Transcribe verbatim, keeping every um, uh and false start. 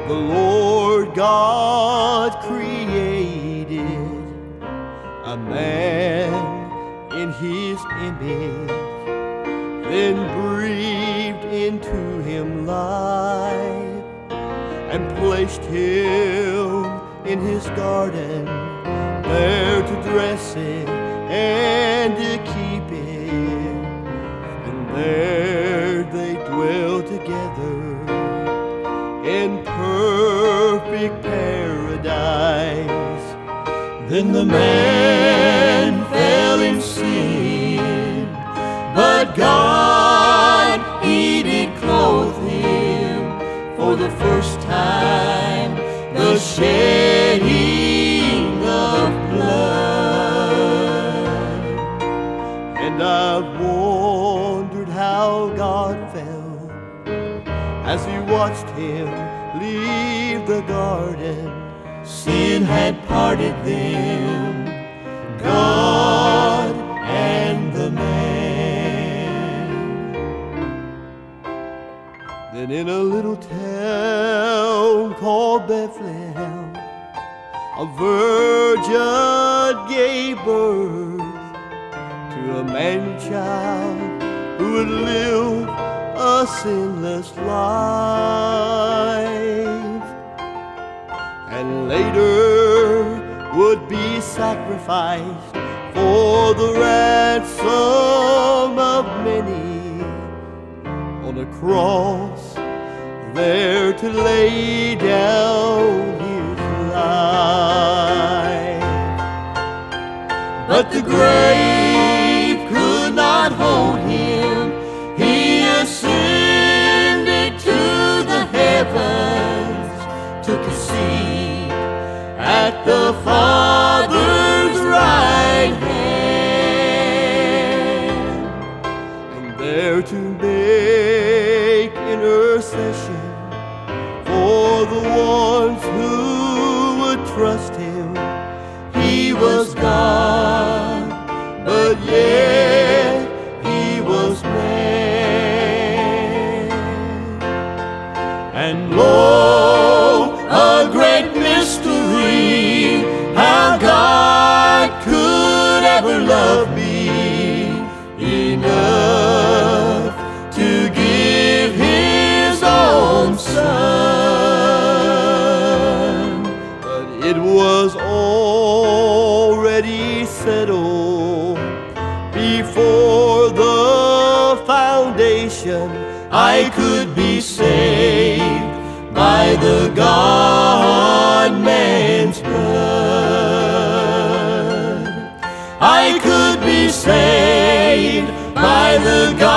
the Lord God created a man in His image, then breathed into him life, and placed him in His garden, there to dress it and to keep it. And there they dwell together in perfect paradise. Then the man fell in sin, but God, He did clothe him for the first time, the shedding of blood. And I've wondered how God felt as He watched him leave the garden. Sin had parted them, God and the man. Then in a little town called Bethlehem, a virgin gave birth to a man-child who would live a sinless life, and later would be sacrificed for the ransom of many on a cross, there to lay down His life. But the grave could not hold Him. He ascended to the heavens, took a seat at the Father's right hand, and there to make intercession for the ones who would trust Him. He was God, but yet He was man. And lo, a great mystery, how God could ever love me enough to give His own Son. But it was already settled before the foundation I could be saved by the God-man's blood. I could be saved by the God